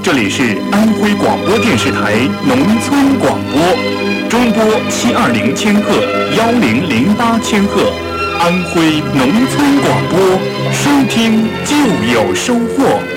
这里是安徽广播电视台农村广播，中波720千赫1008千赫，安徽农村广播，收听就有收获。